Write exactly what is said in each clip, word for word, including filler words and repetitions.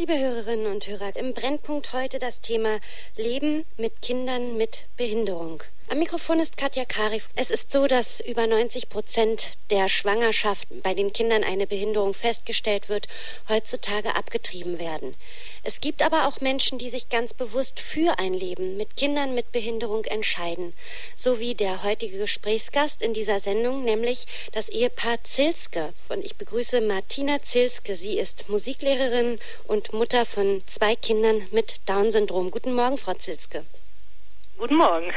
Liebe Hörerinnen und Hörer, im Brennpunkt heute das Thema Leben mit Kindern mit Behinderung. Am Mikrofon ist Katja Kari. Es ist so, dass über neunzig Prozent der Schwangerschaften, bei den Kindern eine Behinderung festgestellt wird, heutzutage abgetrieben werden. Es gibt aber auch Menschen, die sich ganz bewusst für ein Leben mit Kindern mit Behinderung entscheiden. So wie der heutige Gesprächsgast in dieser Sendung, nämlich das Ehepaar Zilske. Und ich begrüße Martina Zilske. Sie ist Musiklehrerin und Mutter von zwei Kindern mit Down-Syndrom. Guten Morgen, Frau Zilske. Guten Morgen.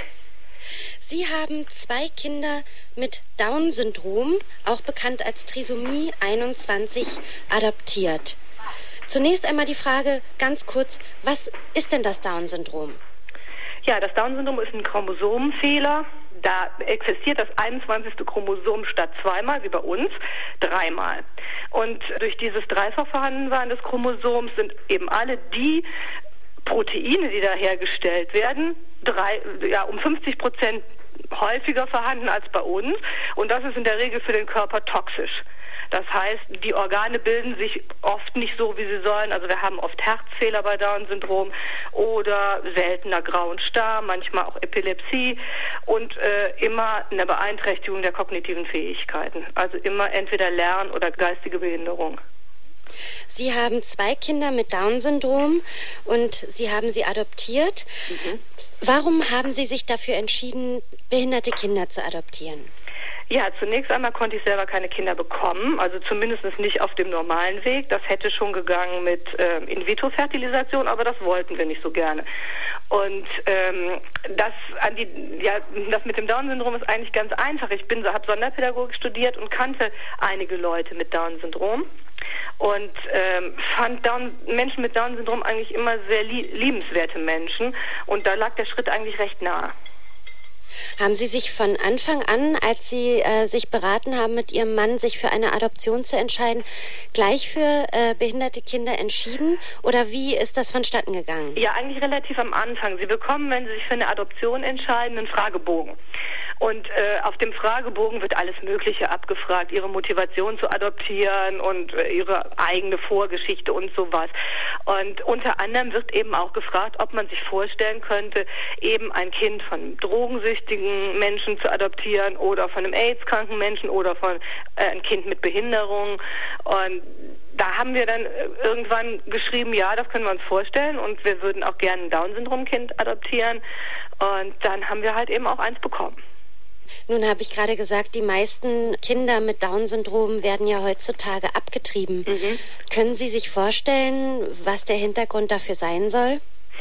Sie haben zwei Kinder mit Down-Syndrom, auch bekannt als Trisomie einundzwanzig, adoptiert. Zunächst einmal die Frage, ganz kurz, was ist denn das Down-Syndrom? Ja, das Down-Syndrom ist ein Chromosomenfehler. Da existiert das einundzwanzigste Chromosom statt zweimal, wie bei uns, dreimal. Und durch dieses Dreifachvorhandensein des Chromosoms sind eben alle die Proteine, die da hergestellt werden, drei, ja, um fünfzig Prozent häufiger vorhanden als bei uns. Und das ist in der Regel für den Körper toxisch. Das heißt, die Organe bilden sich oft nicht so, wie sie sollen. Also wir haben oft Herzfehler bei Down-Syndrom oder seltener grauen Star, manchmal auch Epilepsie und äh, immer eine Beeinträchtigung der kognitiven Fähigkeiten. Also immer entweder Lern- oder geistige Behinderung. Sie haben zwei Kinder mit Down-Syndrom und Sie haben sie adoptiert. Mhm. Warum haben Sie sich dafür entschieden, behinderte Kinder zu adoptieren? Ja, zunächst einmal konnte ich selber keine Kinder bekommen, also zumindest nicht auf dem normalen Weg. Das hätte schon gegangen mit äh, In-vitro-Fertilisation, aber das wollten wir nicht so gerne. Und ähm, das, an die, ja, das mit dem Down-Syndrom ist eigentlich ganz einfach. Ich bin, habe Sonderpädagogik studiert und kannte einige Leute mit Down-Syndrom. Und ähm, fand Down, Menschen mit Down-Syndrom eigentlich immer sehr lie- liebenswerte Menschen. Und da lag der Schritt eigentlich recht nahe. Haben Sie sich von Anfang an, als Sie äh, sich beraten haben mit Ihrem Mann, sich für eine Adoption zu entscheiden, gleich für äh, behinderte Kinder entschieden? Oder wie ist das vonstatten gegangen? Ja, eigentlich relativ am Anfang. Sie bekommen, wenn Sie sich für eine Adoption entscheiden, einen Fragebogen. Und äh, auf dem Fragebogen wird alles Mögliche abgefragt, ihre Motivation zu adoptieren und äh, ihre eigene Vorgeschichte und sowas. Und unter anderem wird eben auch gefragt, ob man sich vorstellen könnte, eben ein Kind von drogensüchtigen Menschen zu adoptieren oder von einem AIDS-kranken Menschen oder von äh, ein Kind mit Behinderung. Und da haben wir dann irgendwann geschrieben, ja, das können wir uns vorstellen und wir würden auch gerne ein Down-Syndrom-Kind adoptieren. Und dann haben wir halt eben auch eins bekommen. Nun habe ich gerade gesagt, die meisten Kinder mit Down-Syndrom werden ja heutzutage abgetrieben. Mhm. Können Sie sich vorstellen, was der Hintergrund dafür sein soll?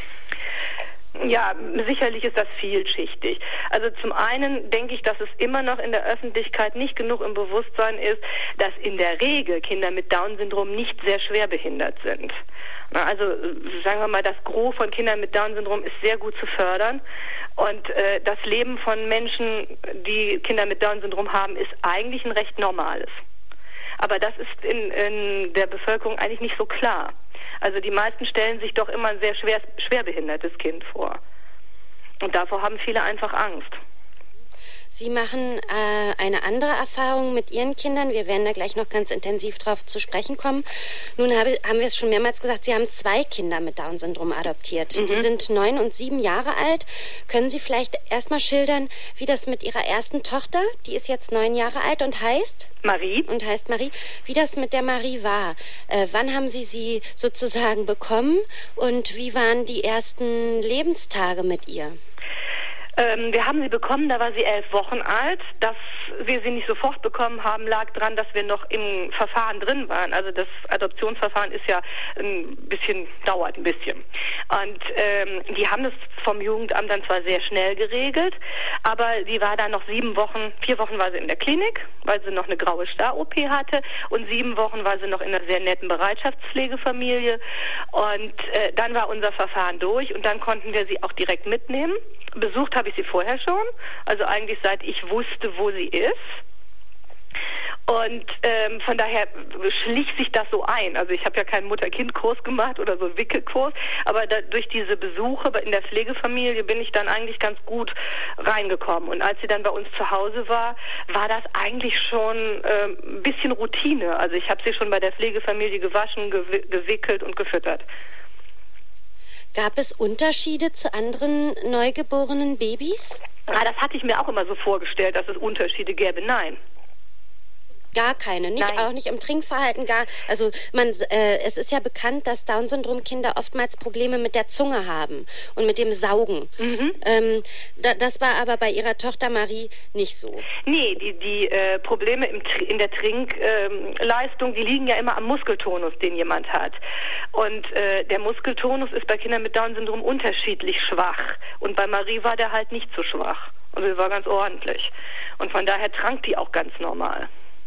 Ja, sicherlich ist das vielschichtig. Also zum einen denke ich, dass es immer noch in der Öffentlichkeit nicht genug im Bewusstsein ist, dass in der Regel Kinder mit Down-Syndrom nicht sehr schwer behindert sind. Also sagen wir mal, das Gros von Kindern mit Down-Syndrom ist sehr gut zu fördern. Und äh, das Leben von Menschen, die Kinder mit Down-Syndrom haben, ist eigentlich ein recht normales. Aber das ist in, in der Bevölkerung eigentlich nicht so klar. Also die meisten stellen sich doch immer ein sehr schwer, schwerbehindertes Kind vor. Und davor haben viele einfach Angst. Sie machen äh, eine andere Erfahrung mit Ihren Kindern. Wir werden da gleich noch ganz intensiv drauf zu sprechen kommen. Nun habe, haben wir es schon mehrmals gesagt, Sie haben zwei Kinder mit Down-Syndrom adoptiert. Mhm. Die sind neun und sieben Jahre alt. Können Sie vielleicht erstmal schildern, wie das mit Ihrer ersten Tochter, die ist jetzt neun Jahre alt und heißt? Marie. Und heißt Marie. Wie das mit der Marie war. Äh, wann haben Sie sie sozusagen bekommen und wie waren die ersten Lebenstage mit ihr? Ähm, wir haben sie bekommen, da war sie elf Wochen alt. Dass wir sie nicht sofort bekommen haben, lag daran, dass wir noch im Verfahren drin waren. Also das Adoptionsverfahren ist ja ein bisschen, dauert ein bisschen. Und ähm, die haben das vom Jugendamt dann zwar sehr schnell geregelt, aber die war dann noch sieben Wochen, vier Wochen war sie in der Klinik, weil sie noch eine graue Star-O P hatte und sieben Wochen war sie noch in einer sehr netten Bereitschaftspflegefamilie. Und äh, dann war unser Verfahren durch und dann konnten wir sie auch direkt mitnehmen. Besucht habe ich sie vorher schon, also eigentlich seit ich wusste, wo sie ist. Und ähm, von daher schlich sich das so ein. Also ich habe ja keinen Mutter-Kind-Kurs gemacht oder so Wickelkurs, aber da, durch diese Besuche in der Pflegefamilie bin ich dann eigentlich ganz gut reingekommen. Und als sie dann bei uns zu Hause war, war das eigentlich schon äh, ein bisschen Routine. Also ich habe sie schon bei der Pflegefamilie gewaschen, gew- gewickelt und gefüttert. Gab es Unterschiede zu anderen neugeborenen Babys? Ah, das hatte ich mir auch immer so vorgestellt, dass es Unterschiede gäbe. Nein. Gar keine, nicht Nein. Auch nicht im Trinkverhalten, gar. Also man, äh, es ist ja bekannt, dass Down-Syndrom-Kinder oftmals Probleme mit der Zunge haben und mit dem Saugen. Mhm. Ähm, da, das war aber bei ihrer Tochter Marie nicht so. Nee, die, die äh, Probleme im, in der Trinkleistung, ähm, die liegen ja immer am Muskeltonus, den jemand hat. Und äh, der Muskeltonus ist bei Kindern mit Down-Syndrom unterschiedlich schwach. Und bei Marie war der halt nicht so schwach. Also er war ganz ordentlich. Und von daher trank die auch ganz normal.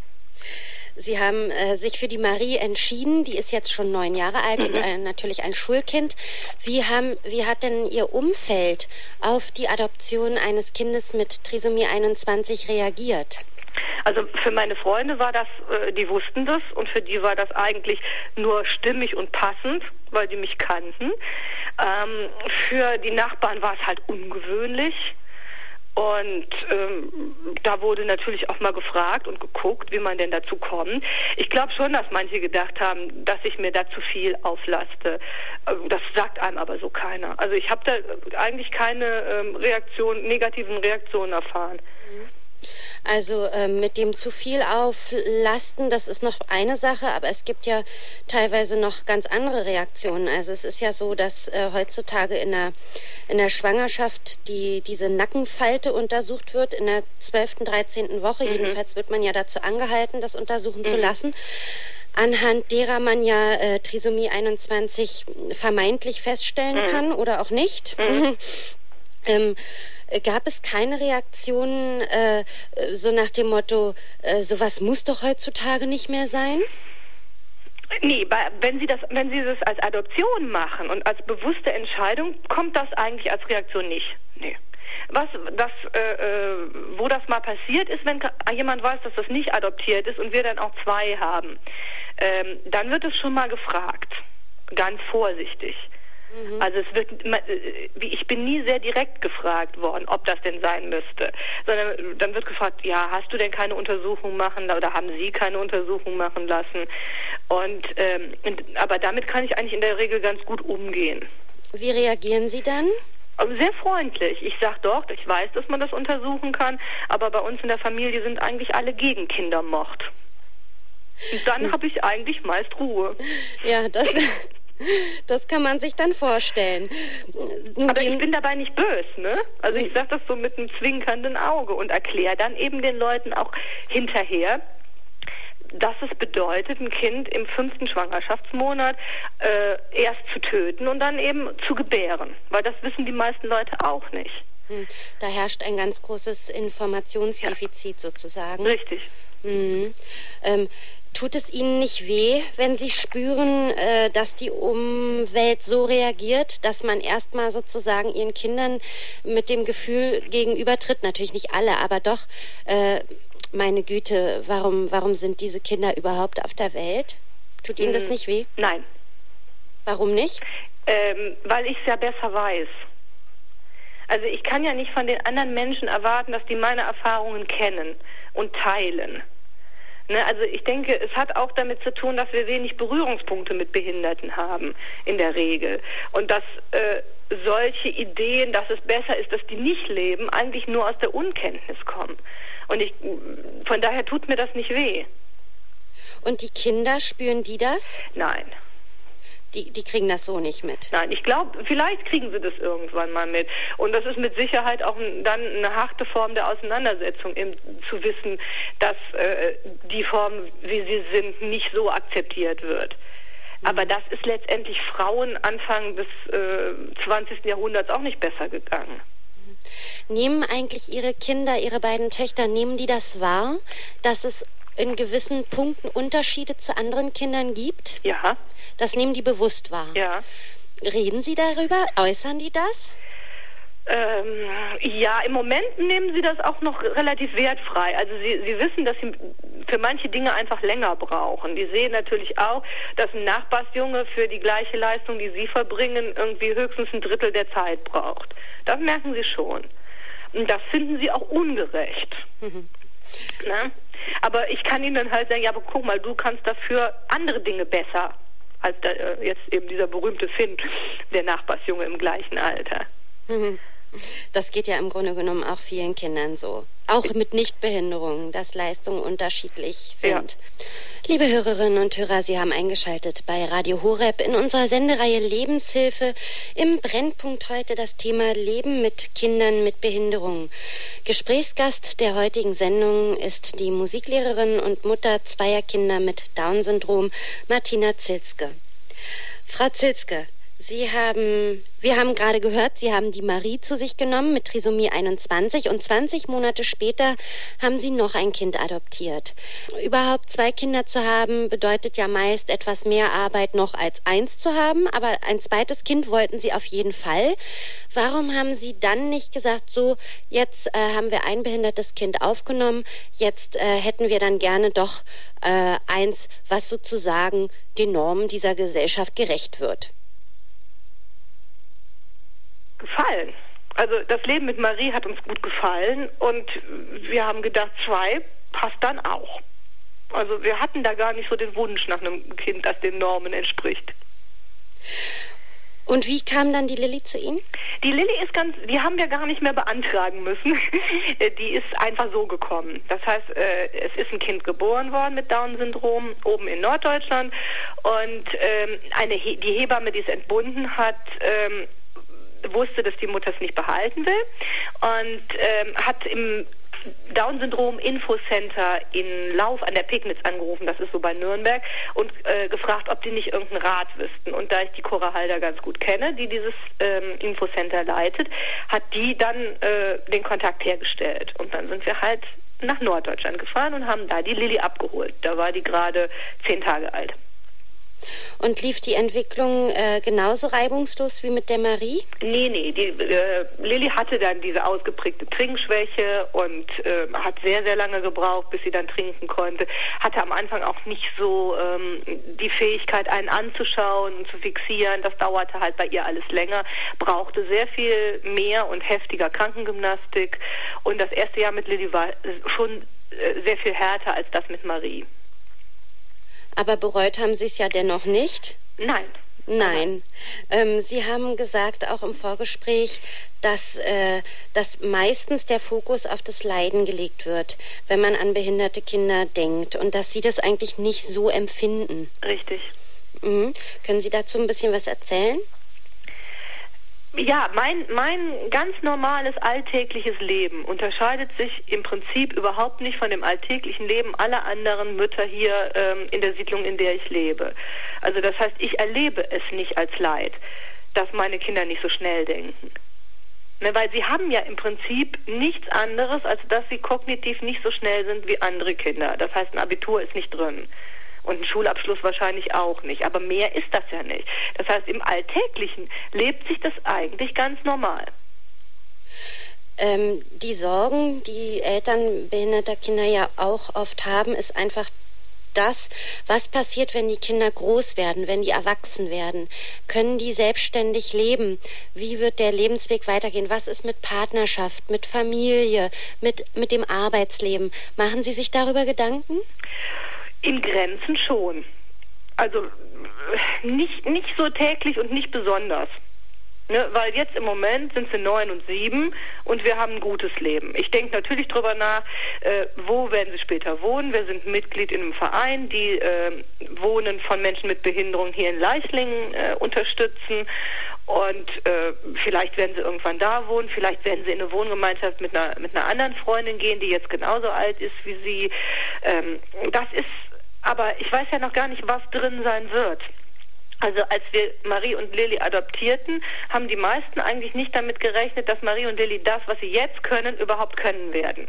Sie haben äh, sich für die Marie entschieden, die ist jetzt schon neun Jahre alt mhm. und äh, natürlich ein Schulkind. Wie, haben, wie hat denn Ihr Umfeld auf die Adoption eines Kindes mit Trisomie einundzwanzig reagiert? Also für meine Freunde war das, äh, die wussten das und für die war das eigentlich nur stimmig und passend, weil die mich kannten. Ähm, für die Nachbarn war es halt ungewöhnlich. Und ähm, da wurde natürlich auch mal gefragt und geguckt, wie man denn dazu kommt. Ich glaube schon, dass manche gedacht haben, dass ich mir da zu viel auflaste. Das sagt einem aber so keiner. Also ich habe da eigentlich keine ähm, Reaktion, negativen Reaktionen erfahren. Also äh, mit dem zu viel auflasten, das ist noch eine Sache, aber es gibt ja teilweise noch ganz andere Reaktionen. Also es ist ja so, dass äh, heutzutage in der, in der Schwangerschaft die, diese Nackenfalte untersucht wird, in der zwölften, dreizehnten Woche. Mhm. Jedenfalls wird man ja dazu angehalten, das untersuchen mhm. zu lassen, anhand derer man ja äh, Trisomie einundzwanzig vermeintlich feststellen mhm. kann oder auch nicht. Mhm. ähm, Gab es keine Reaktionen äh, so nach dem Motto, äh, sowas muss doch heutzutage nicht mehr sein? Nee, wenn Sie das, wenn Sie das als Adoption machen und als bewusste Entscheidung, kommt das eigentlich als Reaktion nicht. Nee. Was, das, äh, wo das mal passiert ist, wenn jemand weiß, dass das nicht adoptiert ist und wir dann auch zwei haben, ähm, dann wird es schon mal gefragt, ganz vorsichtig. Also es wird, ich bin nie sehr direkt gefragt worden, ob das denn sein müsste, sondern dann wird gefragt, ja, hast du denn keine Untersuchung machen oder haben Sie keine Untersuchung machen lassen? Und ähm, aber damit kann ich eigentlich in der Regel ganz gut umgehen. Wie reagieren Sie dann? Sehr freundlich. Ich sage doch, ich weiß, dass man das untersuchen kann, aber bei uns in der Familie sind eigentlich alle gegen Kindermord. Und dann habe ich eigentlich meist Ruhe. Ja, das... Das kann man sich dann vorstellen. Aber ich bin dabei nicht böse, ne? Also ich sage das so mit einem zwinkernden Auge und erkläre dann eben den Leuten auch hinterher, dass es bedeutet, ein Kind im fünften Schwangerschaftsmonat äh, erst zu töten und dann eben zu gebären. Weil das wissen die meisten Leute auch nicht. Da herrscht ein ganz großes Informationsdefizit ja. sozusagen. Richtig. Mhm. Ähm, Tut es Ihnen nicht weh, wenn Sie spüren, äh, dass die Umwelt so reagiert, dass man erstmal sozusagen Ihren Kindern mit dem Gefühl gegenübertritt? Natürlich nicht alle, aber doch, äh, meine Güte, warum, warum sind diese Kinder überhaupt auf der Welt? Tut Ihnen das nicht weh? Nein. Warum nicht? Ähm, weil ich es ja besser weiß. Also ich kann ja nicht von den anderen Menschen erwarten, dass die meine Erfahrungen kennen und teilen. Ne, also ich denke, es hat auch damit zu tun, dass wir wenig Berührungspunkte mit Behinderten haben, in der Regel. Und dass äh, solche Ideen, dass es besser ist, dass die nicht leben, eigentlich nur aus der Unkenntnis kommen. Und ich, von daher tut mir das nicht weh. Und die Kinder, spüren die das? Nein. Die, die kriegen das so nicht mit? Nein, ich glaube, vielleicht kriegen sie das irgendwann mal mit. Und das ist mit Sicherheit auch ein, dann eine harte Form der Auseinandersetzung, eben zu wissen, dass äh, die Form, wie sie sind, nicht so akzeptiert wird. Mhm. Aber das ist letztendlich Frauen Anfang des äh, zwanzigsten Jahrhunderts auch nicht besser gegangen. Nehmen eigentlich Ihre Kinder, Ihre beiden Töchter, nehmen die das wahr, dass es in gewissen Punkten Unterschiede zu anderen Kindern gibt? Ja. Das nehmen die bewusst wahr? Ja. Reden Sie darüber? Äußern die das? Ähm, ja, im Moment nehmen sie das auch noch relativ wertfrei. Also sie, sie wissen, dass sie für manche Dinge einfach länger brauchen. Die sehen natürlich auch, dass ein Nachbarsjunge für die gleiche Leistung, die sie verbringen, irgendwie höchstens ein Drittel der Zeit braucht. Das merken sie schon. Und das finden sie auch ungerecht. Mhm. Ne? Aber ich kann ihnen dann halt sagen, ja, aber guck mal, du kannst dafür andere Dinge besser als da, äh, jetzt eben dieser berühmte Finn, der Nachbarsjunge im gleichen Alter. Mhm. Das geht ja im Grunde genommen auch vielen Kindern so. Auch mit Nichtbehinderungen, dass Leistungen unterschiedlich sind. Ja. Liebe Hörerinnen und Hörer, Sie haben eingeschaltet bei Radio Horeb in unserer Sendereihe Lebenshilfe. Im Brennpunkt heute das Thema Leben mit Kindern mit Behinderungen. Gesprächsgast der heutigen Sendung ist die Musiklehrerin und Mutter zweier Kinder mit Down-Syndrom, Martina Zilske. Frau Zilske, Sie haben, wir haben gerade gehört, Sie haben die Marie zu sich genommen mit Trisomie einundzwanzig und zwanzig Monate später haben Sie noch ein Kind adoptiert. Überhaupt zwei Kinder zu haben, bedeutet ja meist etwas mehr Arbeit noch als eins zu haben, aber ein zweites Kind wollten Sie auf jeden Fall. Warum haben Sie dann nicht gesagt, so, jetzt äh, haben wir ein behindertes Kind aufgenommen, jetzt äh, hätten wir dann gerne doch äh, eins, was sozusagen den Normen dieser Gesellschaft gerecht wird? Gefallen. Also das Leben mit Marie hat uns gut gefallen und wir haben gedacht, zwei passt dann auch. Also wir hatten da gar nicht so den Wunsch nach einem Kind, das den Normen entspricht. Und wie kam dann die Lilly zu Ihnen? Die Lilly ist ganz, die haben wir gar nicht mehr beantragen müssen. Die ist einfach so gekommen. Das heißt, es ist ein Kind geboren worden mit Down-Syndrom, oben in Norddeutschland. Und eine, die Hebamme, die es entbunden hat, wusste, dass die Mutter es nicht behalten will und ähm, hat im Down-Syndrom-Infocenter in Lauf an der Pegnitz angerufen, das ist so bei Nürnberg, und äh, gefragt, ob die nicht irgendeinen Rat wüssten. Und da ich die Cora Halder ganz gut kenne, die dieses ähm, Infocenter leitet, hat die dann äh, den Kontakt hergestellt. Und dann sind wir halt nach Norddeutschland gefahren und haben da die Lilly abgeholt. Da war die gerade zehn Tage alt. Und lief die Entwicklung äh, genauso reibungslos wie mit der Marie? Nee, nee. Die, äh, Lilly hatte dann diese ausgeprägte Trinkschwäche und äh, hat sehr, sehr lange gebraucht, bis sie dann trinken konnte. Hatte am Anfang auch nicht so ähm, die Fähigkeit, einen anzuschauen und zu fixieren. Das dauerte halt bei ihr alles länger. Brauchte sehr viel mehr und heftiger Krankengymnastik. Und das erste Jahr mit Lilly war schon äh, sehr viel härter als das mit Marie. Aber bereut haben Sie es ja dennoch nicht? Nein. Nein. Ähm, Sie haben gesagt, auch im Vorgespräch, dass, äh, dass meistens der Fokus auf das Leiden gelegt wird, wenn man an behinderte Kinder denkt und dass Sie das eigentlich nicht so empfinden. Richtig. Mhm. Können Sie dazu ein bisschen was erzählen? Ja, mein, mein ganz normales alltägliches Leben unterscheidet sich im Prinzip überhaupt nicht von dem alltäglichen Leben aller anderen Mütter hier ähm, in der Siedlung, in der ich lebe. Also das heißt, ich erlebe es nicht als Leid, dass meine Kinder nicht so schnell denken. Ne, weil sie haben ja im Prinzip nichts anderes, als dass sie kognitiv nicht so schnell sind wie andere Kinder. Das heißt, ein Abitur ist nicht drin. Und ein Schulabschluss wahrscheinlich auch nicht. Aber mehr ist das ja nicht. Das heißt, im Alltäglichen lebt sich das eigentlich ganz normal. Ähm, die Sorgen, die Eltern behinderter Kinder ja auch oft haben, ist einfach das, was passiert, wenn die Kinder groß werden, wenn die erwachsen werden. Können die selbstständig leben? Wie wird der Lebensweg weitergehen? Was ist mit Partnerschaft, mit Familie, mit, mit dem Arbeitsleben? Machen Sie sich darüber Gedanken? In Grenzen schon. Also nicht, nicht so täglich und nicht besonders. Ne, weil jetzt im Moment sind sie neun und sieben und wir haben ein gutes Leben. Ich denke natürlich drüber nach, äh, wo werden sie später wohnen. Wir sind Mitglied in einem Verein, die äh, Wohnen von Menschen mit Behinderung hier in Leichlingen äh, unterstützen. Und äh, vielleicht werden sie irgendwann da wohnen, vielleicht werden sie in eine Wohngemeinschaft mit einer, mit einer anderen Freundin gehen, die jetzt genauso alt ist wie sie. Ähm, das ist, aber ich weiß ja noch gar nicht, was drin sein wird. Also als wir Marie und Lilly adoptierten, haben die meisten eigentlich nicht damit gerechnet, dass Marie und Lilly das, was sie jetzt können, überhaupt können werden.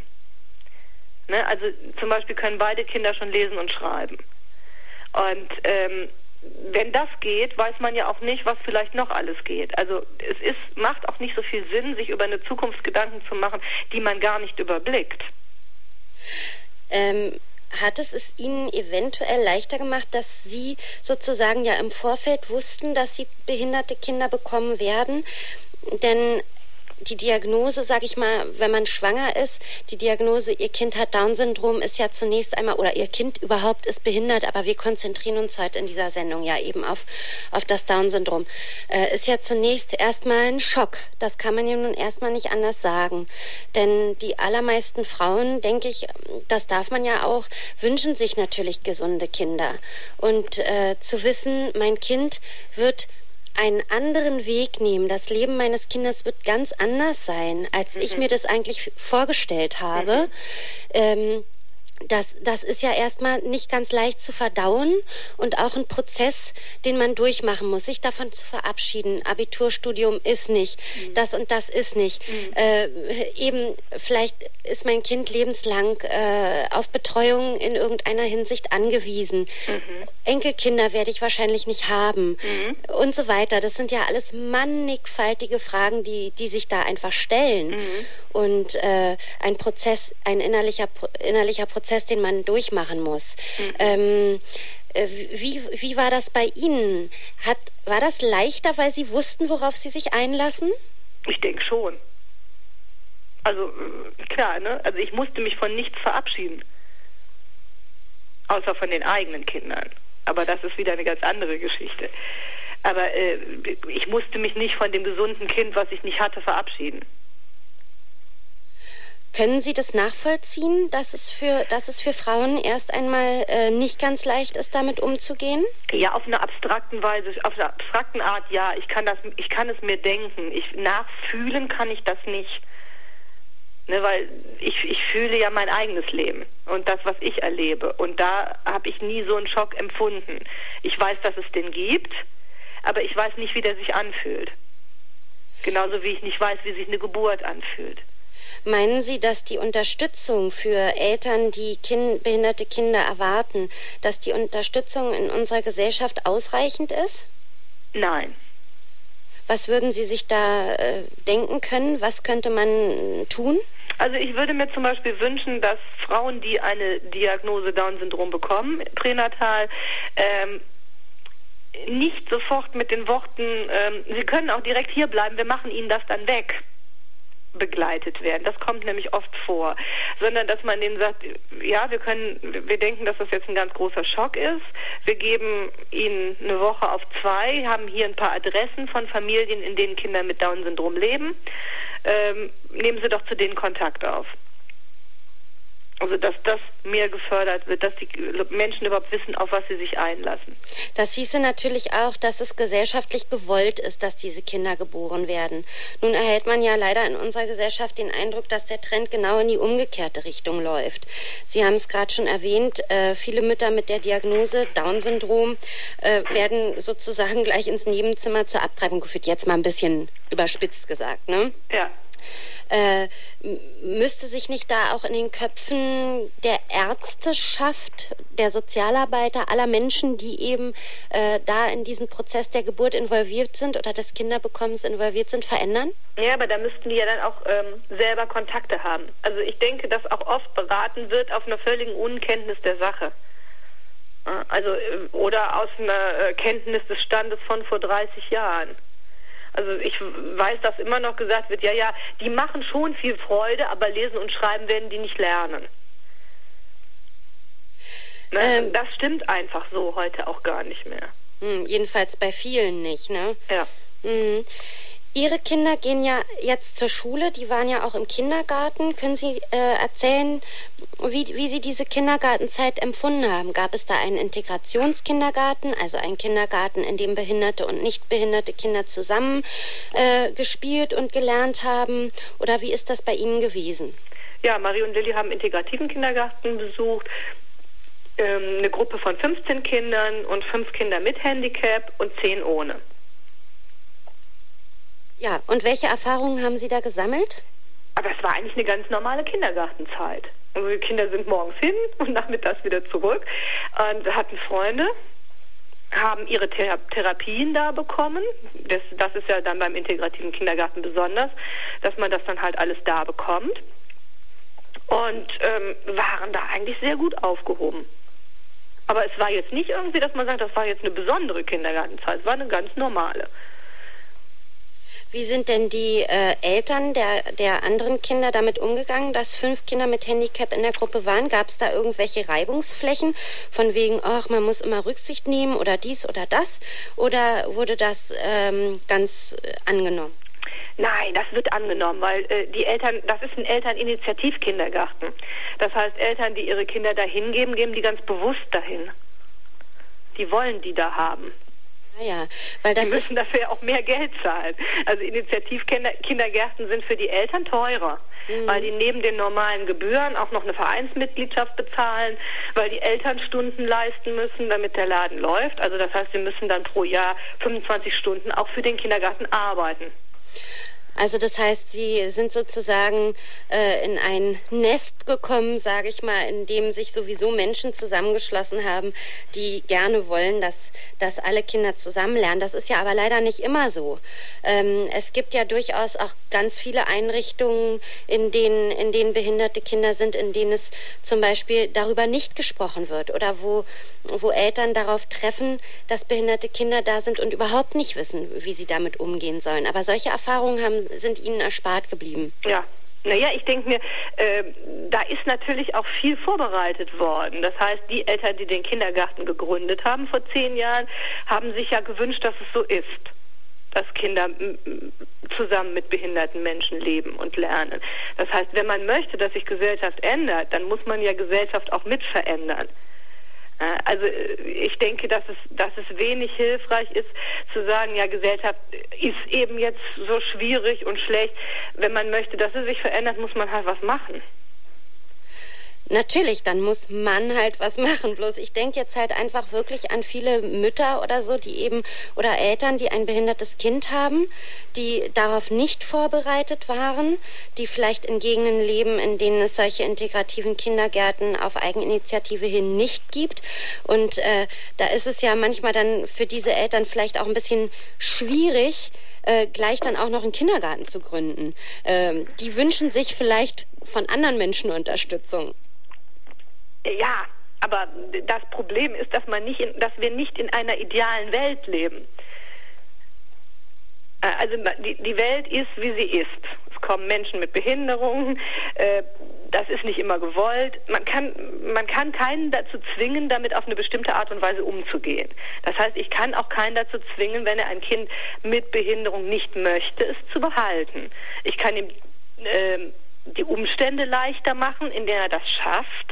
Ne? Also zum Beispiel können beide Kinder schon lesen und schreiben. Und ähm, wenn das geht, weiß man ja auch nicht, was vielleicht noch alles geht. Also es ist, macht auch nicht so viel Sinn, sich über eine Zukunft Gedanken zu machen, die man gar nicht überblickt. Ähm, hat es es Ihnen eventuell leichter gemacht, dass Sie sozusagen ja im Vorfeld wussten, dass Sie behinderte Kinder bekommen werden? Denn die Diagnose, sage ich mal, wenn man schwanger ist, die Diagnose, Ihr Kind hat Down-Syndrom, ist ja zunächst einmal, oder Ihr Kind überhaupt ist behindert, aber wir konzentrieren uns heute in dieser Sendung ja eben auf, auf das Down-Syndrom, äh, ist ja zunächst erstmal ein Schock. Das kann man ja nun erstmal nicht anders sagen. Denn die allermeisten Frauen, denke ich, das darf man ja auch, wünschen sich natürlich gesunde Kinder. Und äh, zu wissen, mein Kind wird einen anderen Weg nehmen. Das Leben meines Kindes wird ganz anders sein, als mhm. ich mir das eigentlich vorgestellt habe. Mhm. Ähm, das, das ist ja erstmal nicht ganz leicht zu verdauen und auch ein Prozess, den man durchmachen muss, sich davon zu verabschieden. Abiturstudium ist nicht, mhm. das und das ist nicht. Mhm. Äh, eben, vielleicht ist mein Kind lebenslang äh, auf Betreuung in irgendeiner Hinsicht angewiesen. Mhm. Enkelkinder werde ich wahrscheinlich nicht haben mhm. und so weiter. Das sind ja alles mannigfaltige Fragen, die, die sich da einfach stellen. Mhm. Und äh, ein Prozess, ein innerlicher, innerlicher Prozess, den man durchmachen muss. Mhm. Ähm, äh, wie, wie war das bei Ihnen? Hat, war das leichter, weil Sie wussten, worauf Sie sich einlassen? Ich denke schon. Also klar, ne? Also ich musste mich von nichts verabschieden. Außer von den eigenen Kindern. Aber das ist wieder eine ganz andere Geschichte. Aber äh, ich musste mich nicht von dem gesunden Kind, was ich nicht hatte, verabschieden. Können Sie das nachvollziehen, dass es für, dass es für Frauen erst einmal äh, nicht ganz leicht ist, damit umzugehen? Ja, auf einer abstrakten Weise, auf einer abstrakten Art, ja. Ich kann das, ich kann es mir denken. Ich, nachfühlen kann ich das nicht. Ne, weil ich, ich fühle ja mein eigenes Leben und das, was ich erlebe. Und da habe ich nie so einen Schock empfunden. Ich weiß, dass es den gibt, aber ich weiß nicht, wie der sich anfühlt. Genauso wie ich nicht weiß, wie sich eine Geburt anfühlt. Meinen Sie, dass die Unterstützung für Eltern, die kind, behinderte Kinder erwarten, dass die Unterstützung in unserer Gesellschaft ausreichend ist? Nein. Was würden Sie sich da äh, denken können? Was könnte man tun? Also ich würde mir zum Beispiel wünschen, dass Frauen, die eine Diagnose Down-Syndrom bekommen, pränatal, ähm, nicht sofort mit den Worten, ähm, Sie können auch direkt hier bleiben, wir machen Ihnen das dann weg, begleitet werden. Das kommt nämlich oft vor. Sondern, dass man denen sagt, ja, wir können, wir denken, dass das jetzt ein ganz großer Schock ist. Wir geben Ihnen eine Woche auf zwei, haben hier ein paar Adressen von Familien, in denen Kinder mit Down-Syndrom leben. Ähm, nehmen Sie doch zu denen Kontakt auf. Also, dass das mehr gefördert wird, dass die Menschen überhaupt wissen, auf was sie sich einlassen. Das hieße natürlich auch, dass es gesellschaftlich gewollt ist, dass diese Kinder geboren werden. Nun erhält man ja leider in unserer Gesellschaft den Eindruck, dass der Trend genau in die umgekehrte Richtung läuft. Sie haben es gerade schon erwähnt, äh, viele Mütter mit der Diagnose Down-Syndrom äh, werden sozusagen gleich ins Nebenzimmer zur Abtreibung geführt. Jetzt mal ein bisschen überspitzt gesagt, ne? Ja. Äh, müsste sich nicht da auch in den Köpfen der Ärzteschaft, der Sozialarbeiter, aller Menschen, die eben äh, da in diesen Prozess der Geburt involviert sind oder des Kinderbekommens involviert sind, verändern? Ja, aber da müssten die ja dann auch ähm, selber Kontakte haben. Also ich denke, dass auch oft beraten wird auf einer völligen Unkenntnis der Sache. Also äh, oder aus einer äh, Kenntnis des Standes von vor dreißig Jahren. Also ich weiß, dass immer noch gesagt wird, ja, ja, die machen schon viel Freude, aber lesen und schreiben werden die nicht lernen. Ne? Ähm, das stimmt einfach so heute auch gar nicht mehr. Mh, jedenfalls bei vielen nicht, ne? Ja. Mhm. Ihre Kinder gehen ja jetzt zur Schule, die waren ja auch im Kindergarten. Können Sie äh, erzählen, wie, wie Sie diese Kindergartenzeit empfunden haben? Gab es da einen Integrationskindergarten, also einen Kindergarten, in dem behinderte und nicht behinderte Kinder zusammen äh, gespielt und gelernt haben? Oder wie ist das bei Ihnen gewesen? Ja, Marie und Lilly haben integrativen Kindergarten besucht. Ähm, eine Gruppe von fünfzehn Kindern und fünf Kinder mit Handicap und zehn ohne. Ja, und welche Erfahrungen haben Sie da gesammelt? Aber es war eigentlich eine ganz normale Kindergartenzeit. Also die Kinder sind morgens hin und nachmittags wieder zurück und hatten Freunde. haben ihre Thera- Therapien da bekommen. Das, das ist ja dann beim integrativen Kindergarten besonders, dass man das dann halt alles da bekommt. Und ähm, waren da eigentlich sehr gut aufgehoben. Aber es war jetzt nicht irgendwie, dass man sagt, das war jetzt eine besondere Kindergartenzeit. Es war eine ganz normale. Wie sind denn die äh, Eltern der, der anderen Kinder damit umgegangen, dass fünf Kinder mit Handicap in der Gruppe waren? Gab es da irgendwelche Reibungsflächen von wegen, ach, man muss immer Rücksicht nehmen oder dies oder das? Oder wurde das ähm, ganz äh, angenommen? Nein, das wird angenommen, weil äh, die Eltern, das ist ein Elterninitiativkindergarten. Das heißt, Eltern, die ihre Kinder dahin geben, geben die ganz bewusst dahin. Die wollen die da haben. Ah ja, weil das die müssen ist dafür auch mehr Geld zahlen. Also Initiativkindergärten sind für die Eltern teurer, mhm. weil die neben den normalen Gebühren auch noch eine Vereinsmitgliedschaft bezahlen, weil die Eltern Stunden leisten müssen, damit der Laden läuft. Also das heißt, sie müssen dann pro Jahr fünfundzwanzig Stunden auch für den Kindergarten arbeiten. Also das heißt, Sie sind sozusagen äh, in ein Nest gekommen, sage ich mal, in dem sich sowieso Menschen zusammengeschlossen haben, die gerne wollen, dass, dass alle Kinder zusammen lernen. Das ist ja aber leider nicht immer so. Ähm, es gibt ja durchaus auch ganz viele Einrichtungen, in denen, in denen behinderte Kinder sind, in denen es zum Beispiel darüber nicht gesprochen wird oder wo, wo Eltern darauf treffen, dass behinderte Kinder da sind und überhaupt nicht wissen, wie sie damit umgehen sollen. Aber solche Erfahrungen haben sind Ihnen erspart geblieben? Ja. Naja, ich denke mir, äh, da ist natürlich auch viel vorbereitet worden. Das heißt, die Eltern, die den Kindergarten gegründet haben vor zehn Jahren, haben sich ja gewünscht, dass es so ist, dass Kinder m- zusammen mit behinderten Menschen leben und lernen. Das heißt, wenn man möchte, dass sich Gesellschaft ändert, dann muss man ja Gesellschaft auch mit verändern. Also ich denke, dass es, dass es wenig hilfreich ist, zu sagen, ja, Gesellschaft ist eben jetzt so schwierig und schlecht. Wenn man möchte, dass sie sich verändert, muss man halt was machen. Natürlich, dann muss man halt was machen. Bloß ich denke jetzt halt einfach wirklich an viele Mütter oder so, die eben, oder Eltern, die ein behindertes Kind haben, die darauf nicht vorbereitet waren, die vielleicht in Gegenden leben, in denen es solche integrativen Kindergärten auf Eigeninitiative hin nicht gibt. Und äh, da ist es ja manchmal dann für diese Eltern vielleicht auch ein bisschen schwierig, äh, gleich dann auch noch einen Kindergarten zu gründen. Ähm, die wünschen sich vielleicht von anderen Menschen Unterstützung. Ja, aber das Problem ist, dass man nicht in, dass wir nicht in einer idealen Welt leben. Also die, die Welt ist, wie sie ist. Es kommen Menschen mit Behinderungen. Äh, das ist nicht immer gewollt. Man kann, man kann keinen dazu zwingen, damit auf eine bestimmte Art und Weise umzugehen. Das heißt, ich kann auch keinen dazu zwingen, wenn er ein Kind mit Behinderung nicht möchte, es zu behalten. Ich kann ihm äh, die Umstände leichter machen, in denen er das schafft.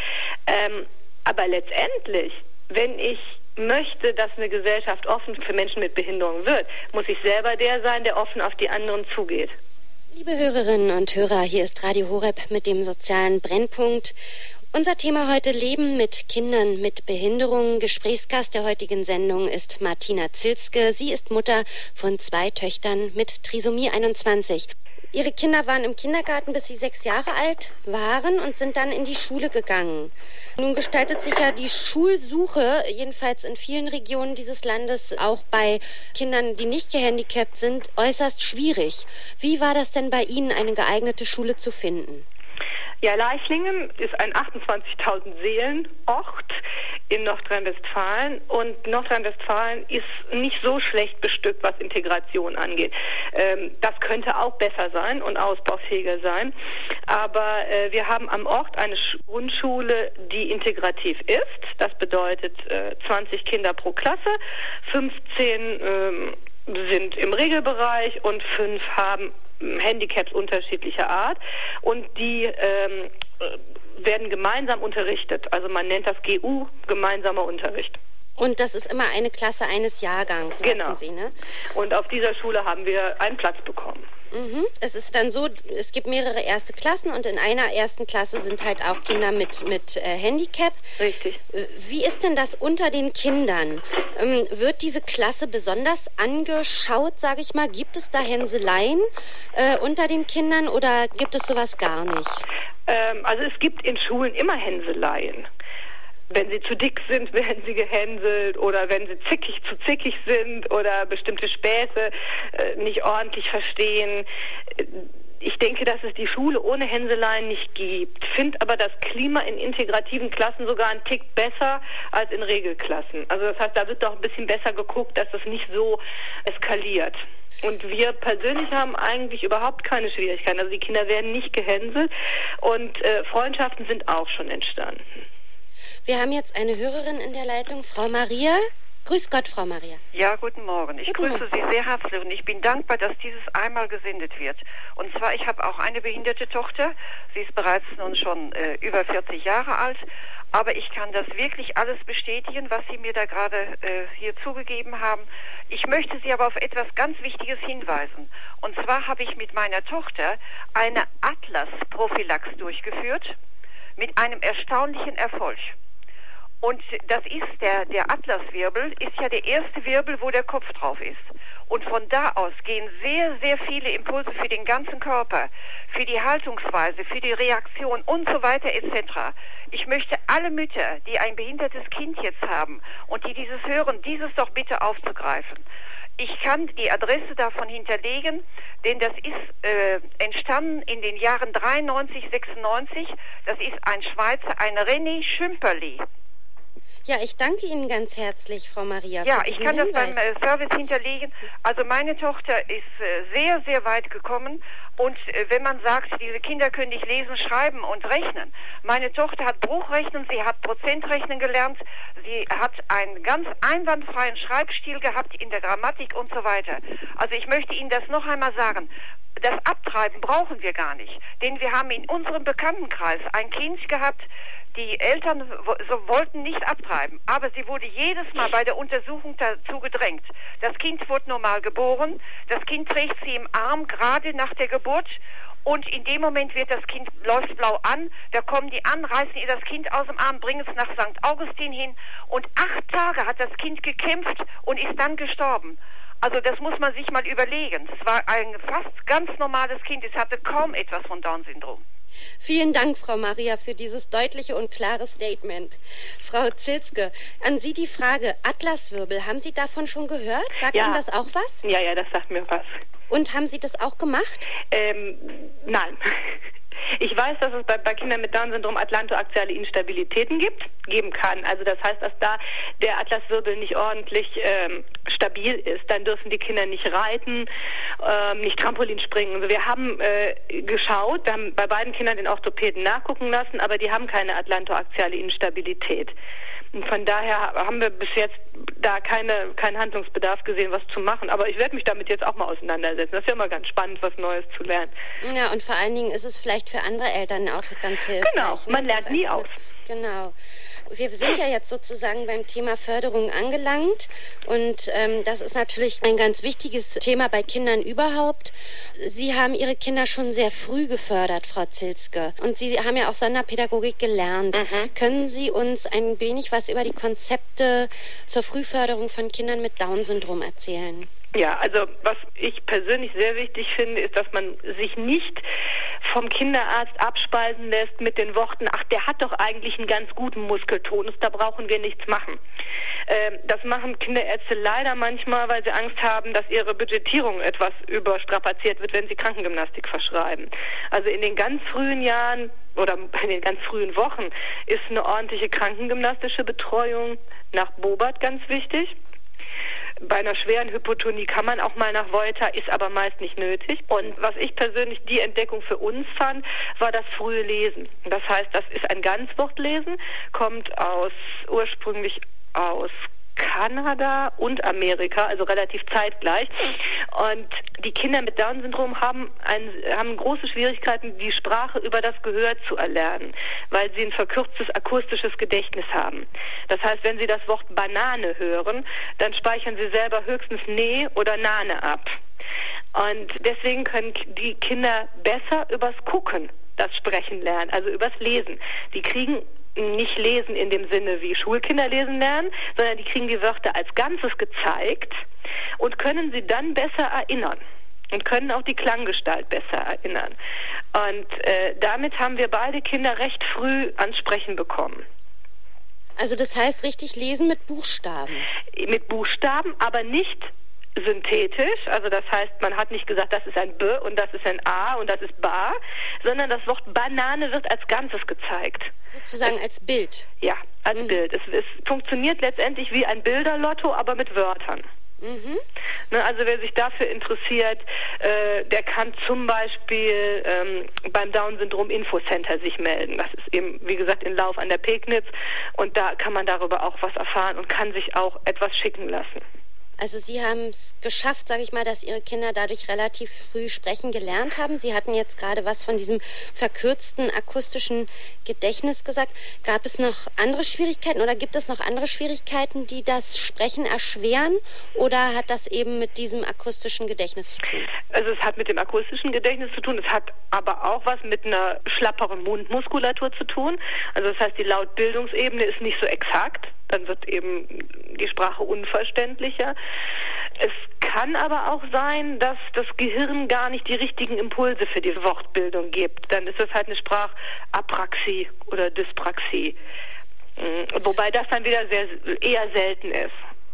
Ähm, aber letztendlich, wenn ich möchte, dass eine Gesellschaft offen für Menschen mit Behinderung wird, muss ich selber der sein, der offen auf die anderen zugeht. Liebe Hörerinnen und Hörer, hier ist Radio Horeb mit dem sozialen Brennpunkt. Unser Thema heute: Leben mit Kindern mit Behinderung. Gesprächsgast der heutigen Sendung ist Martina Zilske. Sie ist Mutter von zwei Töchtern mit Trisomie einundzwanzig. Ihre Kinder waren im Kindergarten, bis sie sechs Jahre alt waren, und sind dann in die Schule gegangen. Nun gestaltet sich ja die Schulsuche, jedenfalls in vielen Regionen dieses Landes, auch bei Kindern, die nicht gehandicapt sind, äußerst schwierig. Wie war das denn bei Ihnen, eine geeignete Schule zu finden? Ja, Leichlingen ist ein achtundzwanzigtausend Seelen Ort in Nordrhein-Westfalen, und Nordrhein-Westfalen ist nicht so schlecht bestückt, was Integration angeht. Ähm, das könnte auch besser sein und ausbaufähiger sein, aber äh, wir haben am Ort eine Sch- Grundschule, die integrativ ist. Das bedeutet äh, zwanzig Kinder pro Klasse, fünfzehn ähm, sind im Regelbereich und fünf haben Handicaps unterschiedlicher Art, und die ähm, werden gemeinsam unterrichtet. Also man nennt das G U, gemeinsamer Unterricht. Und das ist immer eine Klasse eines Jahrgangs, sagten genau. Sie, ne? Und auf dieser Schule haben wir einen Platz bekommen. Mhm. Es ist dann so, es gibt mehrere erste Klassen, und in einer ersten Klasse sind halt auch Kinder mit, mit äh, Handicap. Richtig. Wie ist denn das unter den Kindern? Ähm, wird diese Klasse besonders angeschaut, sage ich mal? Gibt es da Hänseleien äh, unter den Kindern, oder gibt es sowas gar nicht? Ähm, also es gibt in Schulen immer Hänseleien. Wenn sie zu dick sind, werden sie gehänselt, oder wenn sie zickig zu zickig sind oder bestimmte Späße äh, nicht ordentlich verstehen. Ich denke, dass es die Schule ohne Hänseleien nicht gibt. Finde aber das Klima in integrativen Klassen sogar einen Tick besser als in Regelklassen. Also das heißt, da wird doch ein bisschen besser geguckt, dass das nicht so eskaliert. Und wir persönlich haben eigentlich überhaupt keine Schwierigkeiten. Also die Kinder werden nicht gehänselt und äh, Freundschaften sind auch schon entstanden. Wir haben jetzt eine Hörerin in der Leitung, Frau Maria. Grüß Gott, Frau Maria. Ja, guten Morgen. Ich Guten grüße Morgen. Sie sehr herzlich und ich bin dankbar, dass dieses einmal gesendet wird. Und zwar, ich habe auch eine behinderte Tochter. Sie ist bereits nun schon äh, über vierzig Jahre alt. Aber ich kann das wirklich alles bestätigen, was Sie mir da gerade äh, hier zugegeben haben. Ich möchte Sie aber auf etwas ganz Wichtiges hinweisen. Und zwar habe ich mit meiner Tochter eine Atlas-Prophylax durchgeführt mit einem erstaunlichen Erfolg. Und das ist der, der Atlaswirbel ist ja der erste Wirbel, wo der Kopf drauf ist. Und von da aus gehen sehr, sehr viele Impulse für den ganzen Körper, für die Haltungsweise, für die Reaktion und so weiter et cetera. Ich möchte alle Mütter, die ein behindertes Kind jetzt haben und die dieses hören, dieses doch bitte aufzugreifen. Ich kann die Adresse davon hinterlegen, denn das ist äh, entstanden in den Jahren dreiundneunzig, sechsundneunzig. Das ist ein Schweizer, ein René Schümperli. Ja, ich danke Ihnen ganz herzlich, Frau Maria. Ja, für ich diesen kann das Hinweis. beim äh, Service hinterlegen. Also meine Tochter ist äh, sehr, sehr weit gekommen. Und äh, wenn man sagt, diese Kinder können nicht lesen, schreiben und rechnen. Meine Tochter hat Bruchrechnen, sie hat Prozentrechnen gelernt, sie hat einen ganz einwandfreien Schreibstil gehabt in der Grammatik und so weiter. Also ich möchte Ihnen das noch einmal sagen. Das Abtreiben brauchen wir gar nicht. Denn wir haben in unserem Bekanntenkreis ein Kind gehabt, die Eltern so wollten nicht abtreiben, aber sie wurde jedes Mal bei der Untersuchung dazu gedrängt. Das Kind wurde normal geboren, das Kind trägt sie im Arm gerade nach der Geburt und in dem Moment wird das Kind, läuft blau an, da kommen die an, reißen ihr das Kind aus dem Arm, bringen es nach Sankt Augustin hin und acht Tage hat das Kind gekämpft und ist dann gestorben. Also das muss man sich mal überlegen. Es war ein fast ganz normales Kind, es hatte kaum etwas von Down-Syndrom. Vielen Dank, Frau Maria, für dieses deutliche und klare Statement. Frau Zilske, an Sie die Frage, Atlaswirbel, haben Sie davon schon gehört? Sagt Ja. Ihnen das auch was? Ja, ja, das sagt mir was. Und haben Sie das auch gemacht? Ähm, nein. Ich weiß, dass es bei, bei Kindern mit Down-Syndrom atlantoaxiale Instabilitäten gibt, geben kann. Also das heißt, dass da der Atlaswirbel nicht ordentlich ähm, stabil ist. Dann dürfen die Kinder nicht reiten, ähm, nicht Trampolin springen. Also wir haben äh, geschaut, wir haben bei beiden Kindern den Orthopäden nachgucken lassen, aber die haben keine atlantoaxiale Instabilität. Und von daher haben wir bis jetzt da keine, keinen Handlungsbedarf gesehen, was zu machen. Aber ich werde mich damit jetzt auch mal auseinandersetzen. Das ist ja immer ganz spannend, was Neues zu lernen. Ja, und vor allen Dingen ist es vielleicht für andere Eltern auch ganz hilfreich. Genau, man ne? lernt Das nie einfach aus. Mit, genau. Wir sind ja jetzt sozusagen beim Thema Förderung angelangt und ähm, das ist natürlich ein ganz wichtiges Thema bei Kindern überhaupt. Sie haben Ihre Kinder schon sehr früh gefördert, Frau Zilske, und Sie haben ja auch Sonderpädagogik gelernt. Mhm. Können Sie uns ein wenig was über die Konzepte zur Frühförderung von Kindern mit Down-Syndrom erzählen? Ja, also was ich persönlich sehr wichtig finde, ist, dass man sich nicht vom Kinderarzt abspeisen lässt mit den Worten, ach, der hat doch eigentlich einen ganz guten Muskeltonus, da brauchen wir nichts machen. Ähm, das machen Kinderärzte leider manchmal, weil sie Angst haben, dass ihre Budgetierung etwas überstrapaziert wird, wenn sie Krankengymnastik verschreiben. Also in den ganz frühen Jahren oder in den ganz frühen Wochen ist eine ordentliche krankengymnastische Betreuung nach Bobert ganz wichtig. Bei einer schweren Hypotonie kann man auch mal nach Volta, ist aber meist nicht nötig. Und was ich persönlich die Entdeckung für uns fand, war das frühe Lesen. Das heißt, das ist ein Ganzwortlesen, kommt aus ursprünglich aus Kanada und Amerika, also relativ zeitgleich. Und die Kinder mit Down-Syndrom haben, ein, haben große Schwierigkeiten, die Sprache über das Gehör zu erlernen, weil sie ein verkürztes akustisches Gedächtnis haben. Das heißt, wenn sie das Wort Banane hören, dann speichern sie selber höchstens Nee oder Nane ab. Und deswegen können die Kinder besser übers Gucken das Sprechen lernen, also übers Lesen. Die kriegen nicht lesen in dem Sinne, wie Schulkinder lesen lernen, sondern die kriegen die Wörter als Ganzes gezeigt und können sie dann besser erinnern und können auch die Klanggestalt besser erinnern. Und äh, damit haben wir beide Kinder recht früh ans Sprechen bekommen. Also das heißt richtig lesen mit Buchstaben? Mit Buchstaben, aber nicht synthetisch. Also das heißt, man hat nicht gesagt, das ist ein B und das ist ein A und das ist Ba, sondern das Wort Banane wird als Ganzes gezeigt. Sozusagen als Bild? Ja, als mhm. Bild. Es, es funktioniert letztendlich wie ein Bilderlotto, aber mit Wörtern. Mhm. Ne, also wer sich dafür interessiert, äh, der kann zum Beispiel ähm, beim Down-Syndrom-Infocenter sich melden. Das ist eben, wie gesagt, in Lauf an der Pegnitz und da kann man darüber auch was erfahren und kann sich auch etwas schicken lassen. Also Sie haben es geschafft, sage ich mal, dass Ihre Kinder dadurch relativ früh sprechen gelernt haben. Sie hatten jetzt gerade was von diesem verkürzten akustischen Gedächtnis gesagt. Gab es noch andere Schwierigkeiten oder gibt es noch andere Schwierigkeiten, die das Sprechen erschweren? Oder hat das eben mit diesem akustischen Gedächtnis zu tun? Also es hat mit dem akustischen Gedächtnis zu tun. Es hat aber auch was mit einer schlapperen Mundmuskulatur zu tun. Also das heißt, die Lautbildungsebene ist nicht so exakt. Dann wird eben die Sprache unverständlicher. Es kann aber auch sein, dass das Gehirn gar nicht die richtigen Impulse für die Wortbildung gibt. Dann ist das halt eine Sprachapraxie oder Dyspraxie. Wobei das dann wieder sehr, eher selten ist.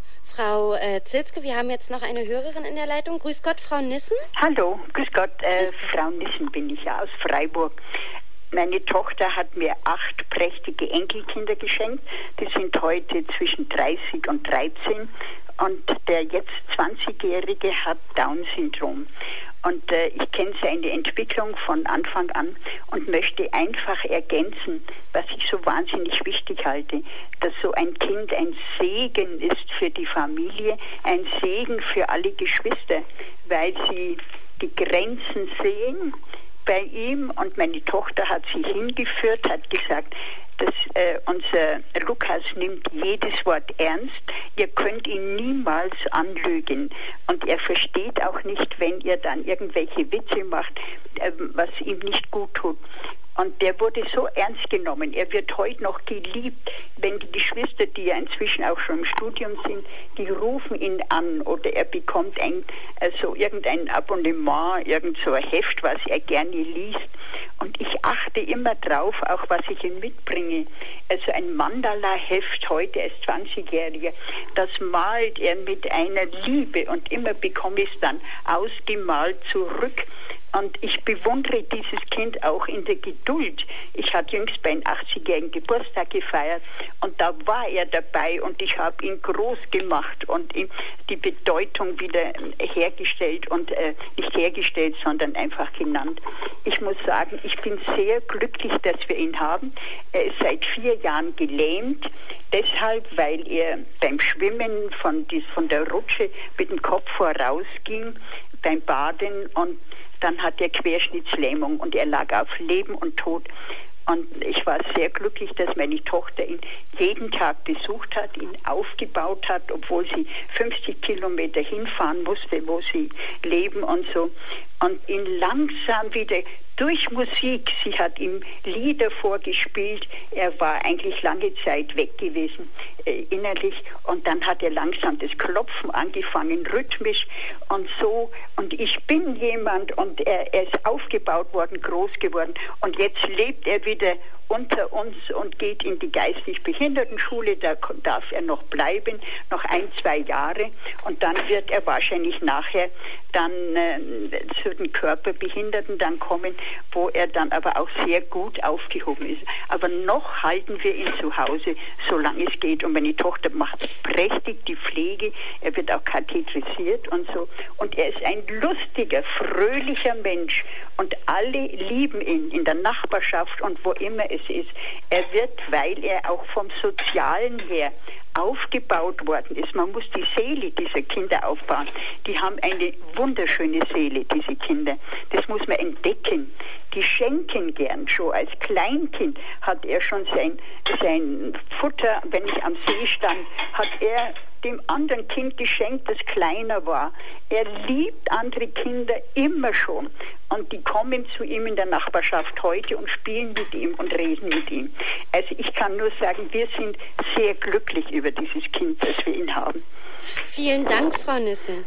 Frau äh, Zilske, wir haben jetzt noch eine Hörerin in der Leitung. Grüß Gott, Frau Nissen. Hallo, grüß Gott, äh, grüß Gott. Frau Nissen bin ich ja aus Freiburg. Meine Tochter hat mir acht prächtige Enkelkinder geschenkt. Die sind heute zwischen dreißig und dreizehn. Und der jetzt zwanzigjährige hat Down-Syndrom. Und äh, ich kenne seine Entwicklung von Anfang an und möchte einfach ergänzen, was ich so wahnsinnig wichtig halte, dass so ein Kind ein Segen ist für die Familie, ein Segen für alle Geschwister, weil sie die Grenzen sehen bei ihm, und meine Tochter hat sie hingeführt, hat gesagt, dass äh, unser Lukas nimmt jedes Wort ernst, ihr könnt ihn niemals anlügen und er versteht auch nicht, wenn ihr dann irgendwelche Witze macht, äh, was ihm nicht gut tut. Und der wurde so ernst genommen. Er wird heute noch geliebt. Wenn die Geschwister, die ja inzwischen auch schon im Studium sind, die rufen ihn an oder er bekommt ein, also irgendein Abonnement, irgend so ein Heft, was er gerne liest. Und ich achte immer drauf, auch was ich ihm mitbringe. Also ein Mandala-Heft heute als zwanzigjähriger, das malt er mit einer Liebe und immer bekomme ich es dann ausgemalt zurück. Und ich bewundere dieses Kind auch in der Geduld. Ich hatte jüngst beim achtzigjährigen Geburtstag gefeiert und da war er dabei und ich habe ihn groß gemacht und ihm die Bedeutung wieder hergestellt und äh, nicht hergestellt, sondern einfach genannt. Ich muss sagen, ich bin sehr glücklich, dass wir ihn haben. Er ist seit vier Jahren gelähmt, deshalb, weil er beim Schwimmen von, dies, von der Rutsche mit dem Kopf vorausging, beim Baden, und dann hat er Querschnittslähmung und er lag auf Leben und Tod. Und ich war sehr glücklich, dass meine Tochter ihn jeden Tag besucht hat, ihn aufgebaut hat, obwohl sie fünfzig Kilometer hinfahren musste, wo sie leben und so. Und ihn langsam wieder durch Musik, sie hat ihm Lieder vorgespielt, er war eigentlich lange Zeit weg gewesen, äh, innerlich, und dann hat er langsam das Klopfen angefangen, rhythmisch und so, und ich bin jemand, und er, er ist aufgebaut worden, groß geworden, und jetzt lebt er wieder unter uns und geht in die geistig Behindertenschule, da darf er noch bleiben, noch ein, zwei Jahre, und dann wird er wahrscheinlich nachher dann äh, zu den Körperbehinderten dann kommen, wo er dann aber auch sehr gut aufgehoben ist. Aber noch halten wir ihn zu Hause, solange es geht, und meine Tochter macht prächtig die Pflege, er wird auch kathetrisiert und so, und er ist ein lustiger, fröhlicher Mensch und alle lieben ihn in der Nachbarschaft und wo immer es ist. Er wird, weil er auch vom Sozialen her aufgebaut worden ist. Man muss die Seele dieser Kinder aufbauen. Die haben eine wunderschöne Seele, diese Kinder. Das muss man entdecken. Die schenken gern. Schon als Kleinkind hat er schon sein, sein Futter, wenn ich am See stand, hat er dem anderen Kind geschenkt, das kleiner war. Er liebt andere Kinder immer schon. Und die kommen zu ihm in der Nachbarschaft heute und spielen mit ihm und reden mit ihm. Also ich kann nur sagen, wir sind sehr glücklich über dieses Kind, dass wir ihn haben. Vielen Dank, Frau Nissen.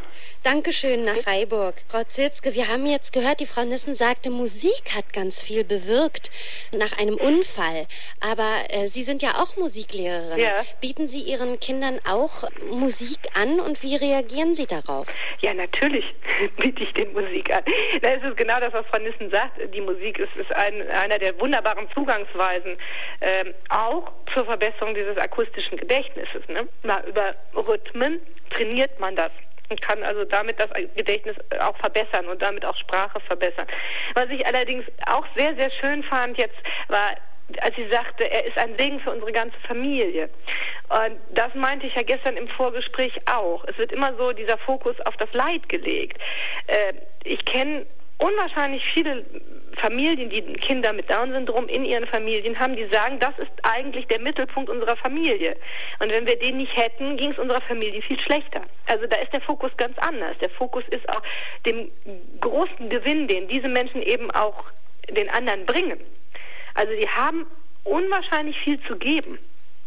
Dankeschön nach Freiburg. Frau Zilske, wir haben jetzt gehört, die Frau Nissen sagte, Musik hat ganz viel bewirkt nach einem Unfall. Aber äh, Sie sind ja auch Musiklehrerin. Ja. Bieten Sie Ihren Kindern auch Musik an und wie reagieren Sie darauf? Ja, natürlich biete ich den Musik an. Das ist genau das, was Frau Nissen sagt. Die Musik ist, ist ein, einer der wunderbaren Zugangsweisen, ähm, auch zur Verbesserung dieses akustischen Gedächtnisses. Ne? Mal über Rhythmen trainiert man das und kann also damit das Gedächtnis auch verbessern und damit auch Sprache verbessern. Was ich allerdings auch sehr, sehr schön fand jetzt, war, als sie sagte, er ist ein Segen für unsere ganze Familie. Und das meinte ich ja gestern im Vorgespräch auch. Es wird immer so dieser Fokus auf das Leid gelegt. Äh, ich kenne unwahrscheinlich viele Familien, die Kinder mit Down-Syndrom in ihren Familien haben, die sagen, das ist eigentlich der Mittelpunkt unserer Familie. Und wenn wir den nicht hätten, ging es unserer Familie viel schlechter. Also da ist der Fokus ganz anders. Der Fokus ist auch dem großen Gewinn, den diese Menschen eben auch den anderen bringen. Also die haben unwahrscheinlich viel zu geben.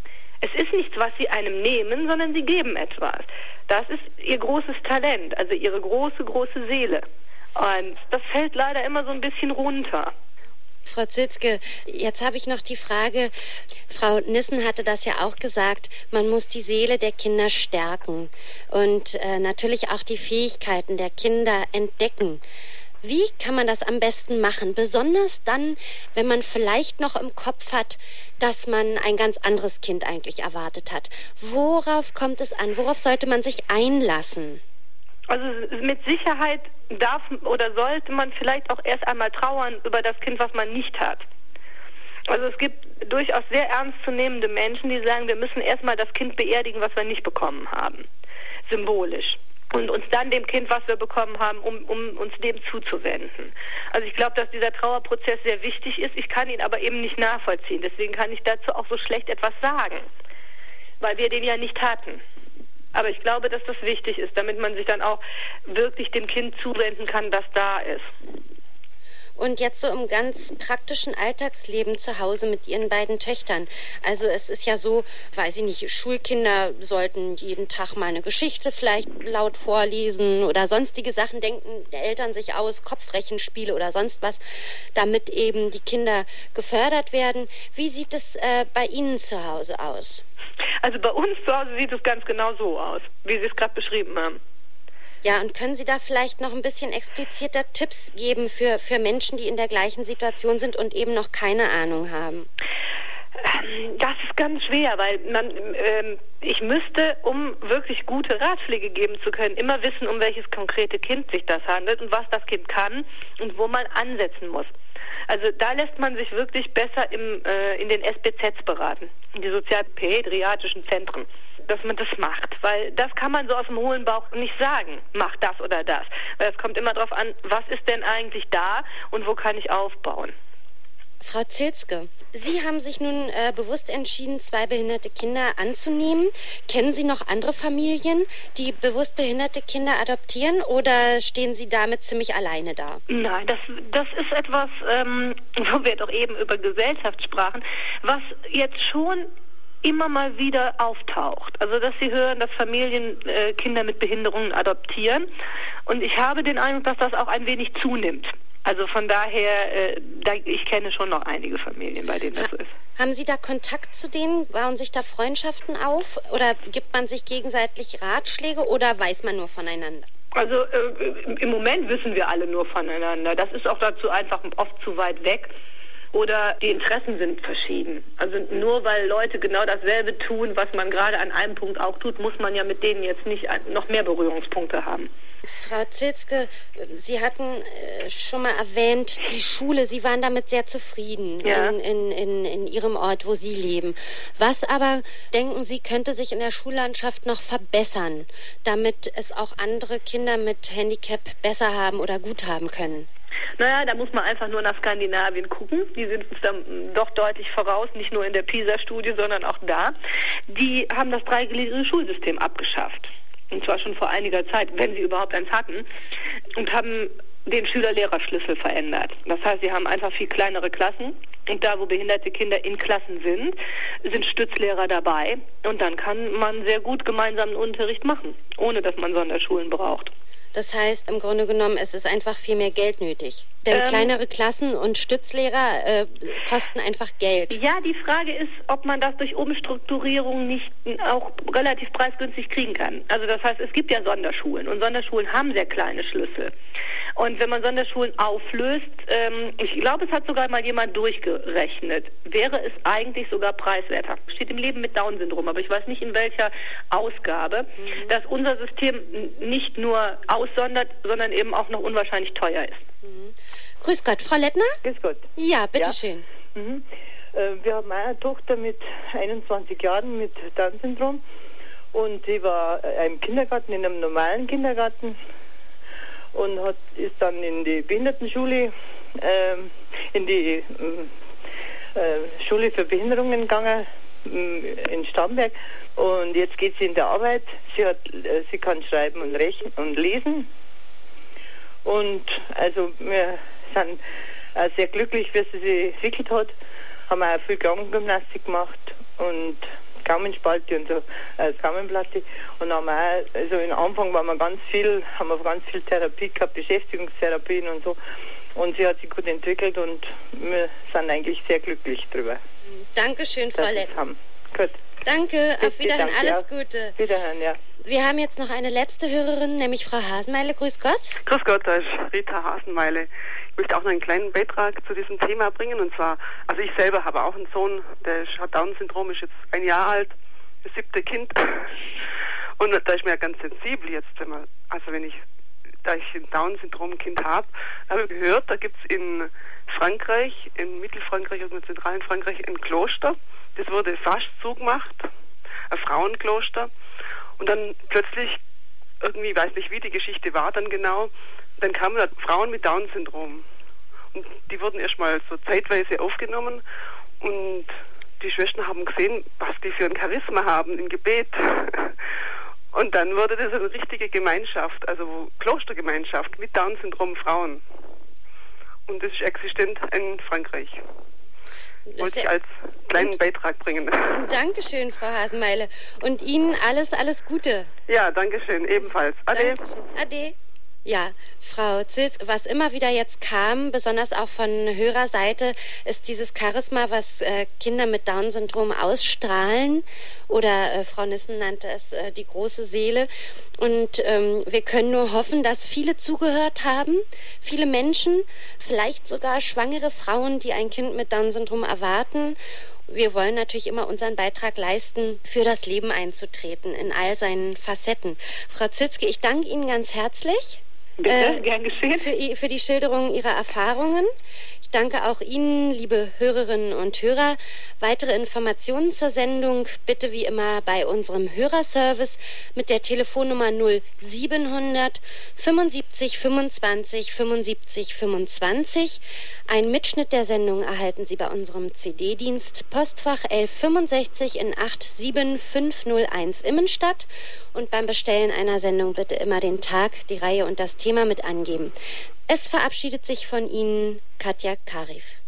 Es ist nichts, was sie einem nehmen, sondern sie geben etwas. Das ist ihr großes Talent, also ihre große, große Seele. Und das fällt leider immer so ein bisschen runter. Frau Zilske, jetzt habe ich noch die Frage, Frau Nissen hatte das ja auch gesagt, man muss die Seele der Kinder stärken und äh, natürlich auch die Fähigkeiten der Kinder entdecken. Wie kann man das am besten machen? Besonders dann, wenn man vielleicht noch im Kopf hat, dass man ein ganz anderes Kind eigentlich erwartet hat. Worauf kommt es an? Worauf sollte man sich einlassen? Also mit Sicherheit darf oder sollte man vielleicht auch erst einmal trauern über das Kind, was man nicht hat. Also es gibt durchaus sehr ernstzunehmende Menschen, die sagen, wir müssen erstmal das Kind beerdigen, was wir nicht bekommen haben. Symbolisch. Und uns dann dem Kind, was wir bekommen haben, um, um uns dem zuzuwenden. Also ich glaube, dass dieser Trauerprozess sehr wichtig ist. Ich kann ihn aber eben nicht nachvollziehen. Deswegen kann ich dazu auch so schlecht etwas sagen, weil wir den ja nicht hatten. Aber ich glaube, dass das wichtig ist, damit man sich dann auch wirklich dem Kind zuwenden kann, das da ist. Und jetzt so im ganz praktischen Alltagsleben zu Hause mit Ihren beiden Töchtern. Also es ist ja so, weiß ich nicht, Schulkinder sollten jeden Tag mal eine Geschichte vielleicht laut vorlesen oder sonstige Sachen, denken Eltern sich aus, Kopfrechenspiele oder sonst was, damit eben die Kinder gefördert werden. Wie sieht es äh, bei Ihnen zu Hause aus? Also bei uns zu Hause sieht es ganz genau so aus, wie Sie es gerade beschrieben haben. Ja, und können Sie da vielleicht noch ein bisschen expliziter Tipps geben für, für Menschen, die in der gleichen Situation sind und eben noch keine Ahnung haben? Das ist ganz schwer, weil man, ähm, ich müsste, um wirklich gute Ratschläge geben zu können, immer wissen, um welches konkrete Kind sich das handelt und was das Kind kann und wo man ansetzen muss. Also da lässt man sich wirklich besser im, äh, in den S B Zs beraten, in die sozialpädiatrischen Zentren, dass man das macht, weil das kann man so aus dem hohlen Bauch nicht sagen, mach das oder das, weil es kommt immer darauf an, was ist denn eigentlich da und wo kann ich aufbauen. Frau Zilske, Sie haben sich nun äh, bewusst entschieden, zwei behinderte Kinder anzunehmen. Kennen Sie noch andere Familien, die bewusst behinderte Kinder adoptieren, oder stehen Sie damit ziemlich alleine da? Nein, das, das ist etwas, ähm, wo wir doch eben über Gesellschaft sprachen, was jetzt schon immer mal wieder auftaucht. Also, dass Sie hören, dass Familien äh, Kinder mit Behinderungen adoptieren. Und ich habe den Eindruck, dass das auch ein wenig zunimmt. Also von daher, äh, da, ich kenne schon noch einige Familien, bei denen das ha, ist. Haben Sie da Kontakt zu denen? Bauen sich da Freundschaften auf? Oder gibt man sich gegenseitig Ratschläge oder weiß man nur voneinander? Also äh, im Moment wissen wir alle nur voneinander. Das ist auch dazu einfach oft zu weit weg. Oder die Interessen sind verschieden. Also nur weil Leute genau dasselbe tun, was man gerade an einem Punkt auch tut, muss man ja mit denen jetzt nicht noch mehr Berührungspunkte haben. Frau Zilske, Sie hatten äh, schon mal erwähnt, die Schule, Sie waren damit sehr zufrieden, ja, in, in, in, in Ihrem Ort, wo Sie leben. Was aber, denken Sie, könnte sich in der Schullandschaft noch verbessern, damit es auch andere Kinder mit Handicap besser haben oder gut haben können? Naja, da muss man einfach nur nach Skandinavien gucken. Die sind uns dann doch deutlich voraus, nicht nur in der PISA-Studie, sondern auch da. Die haben das dreigliedrige Schulsystem abgeschafft. Und zwar schon vor einiger Zeit, wenn sie überhaupt eins hatten. Und haben den Schüler-Lehrer-Schlüssel verändert. Das heißt, sie haben einfach viel kleinere Klassen. Und da, wo behinderte Kinder in Klassen sind, sind Stützlehrer dabei. Und dann kann man sehr gut gemeinsamen Unterricht machen, ohne dass man Sonderschulen braucht. Das heißt, im Grunde genommen, es ist einfach viel mehr Geld nötig. Denn ähm, kleinere Klassen und Stützlehrer äh, kosten einfach Geld. Ja, die Frage ist, ob man das durch Umstrukturierung nicht auch relativ preisgünstig kriegen kann. Also das heißt, es gibt ja Sonderschulen und Sonderschulen haben sehr kleine Schlüssel. Und wenn man Sonderschulen auflöst, ähm, ich glaube, es hat sogar mal jemand durchgerechnet, wäre es eigentlich sogar preiswerter. Steht im Leben mit Down-Syndrom, aber ich weiß nicht in welcher Ausgabe, mhm. dass unser System nicht nur aussondert, sondern eben auch noch unwahrscheinlich teuer ist. Mhm. Grüß Gott, Frau Lettner? Grüß Gott. Ja, bitteschön. Ja. Mhm. Äh, wir haben eine Tochter mit einundzwanzig Jahren mit Down-Syndrom und die war äh, im Kindergarten, in einem normalen Kindergarten und hat, ist dann in die Behindertenschule, äh, in die äh, Schule für Behinderungen gegangen äh, in Starnberg und jetzt geht sie in der Arbeit. Sie, hat, äh, sie kann schreiben und rechnen und lesen und also wir sind äh, sehr glücklich, wie sie sich entwickelt hat. Haben auch viel Krankengymnastik gemacht und Gaumenspalte und so, äh, Gaumenplatte. Und haben auch, also im Anfang waren wir ganz viel, haben wir ganz viel Therapie gehabt, Beschäftigungstherapien und so. Und sie hat sich gut entwickelt und wir sind eigentlich sehr glücklich drüber. Dankeschön, Frau Lettner. Gut. Danke, Bis auf Wiederhören, Dank, alles ja. Gute. Wiederhören, ja. Wir haben jetzt noch eine letzte Hörerin, nämlich Frau Hasenmeile. Grüß Gott. Grüß Gott, da ist Rita Hasenmeile. Ich möchte auch noch einen kleinen Beitrag zu diesem Thema bringen. Und zwar, also ich selber habe auch einen Sohn, der hat Down-Syndrom, ist jetzt ein Jahr alt, das siebte Kind. Und da ist mir ja ganz sensibel jetzt, wenn man, also wenn ich, da ich ein Down-Syndrom-Kind habe, habe ich gehört, da gibt es in Frankreich, in Mittelfrankreich und in zentralen Frankreich ein Kloster. Das wurde fast zugemacht, ein Frauenkloster. Und dann plötzlich, irgendwie, weiß nicht, wie die Geschichte war dann genau, dann kamen da Frauen mit Down-Syndrom. Und die wurden erstmal so zeitweise aufgenommen und die Schwestern haben gesehen, was die für ein Charisma haben im Gebet. Und dann wurde das eine richtige Gemeinschaft, also Klostergemeinschaft mit Down-Syndrom Frauen. Und das ist existent in Frankreich. Das wollte ich als kleinen und Beitrag bringen. Dankeschön, Frau Hasenmeile. Und Ihnen alles, alles Gute. Ja, Dankeschön, ebenfalls. Ade. Dankeschön. Ade. Ja, Frau Zilz, was immer wieder jetzt kam, besonders auch von Hörerseite, ist dieses Charisma, was äh, Kinder mit Down-Syndrom ausstrahlen. Oder äh, Frau Nissen nannte es äh, die große Seele. Und ähm, wir können nur hoffen, dass viele zugehört haben, viele Menschen, vielleicht sogar schwangere Frauen, die ein Kind mit Down-Syndrom erwarten. Wir wollen natürlich immer unseren Beitrag leisten, für das Leben einzutreten, in all seinen Facetten. Frau Zilzke, ich danke Ihnen ganz herzlich. Bitte, äh, gern geschehen. Für, für die Schilderung Ihrer Erfahrungen. Ich danke auch Ihnen, liebe Hörerinnen und Hörer. Weitere Informationen zur Sendung bitte wie immer bei unserem Hörerservice mit der Telefonnummer null siebenhundert fünfundsiebzig fünfundzwanzig fünfundsiebzig fünfundzwanzig. Einen Mitschnitt der Sendung erhalten Sie bei unserem C D-Dienst Postfach elf fünfundsechzig in acht sieben fünf null eins Immenstadt. Und beim Bestellen einer Sendung bitte immer den Tag, die Reihe und das Thema mit angeben. Es verabschiedet sich von Ihnen Katja Karif.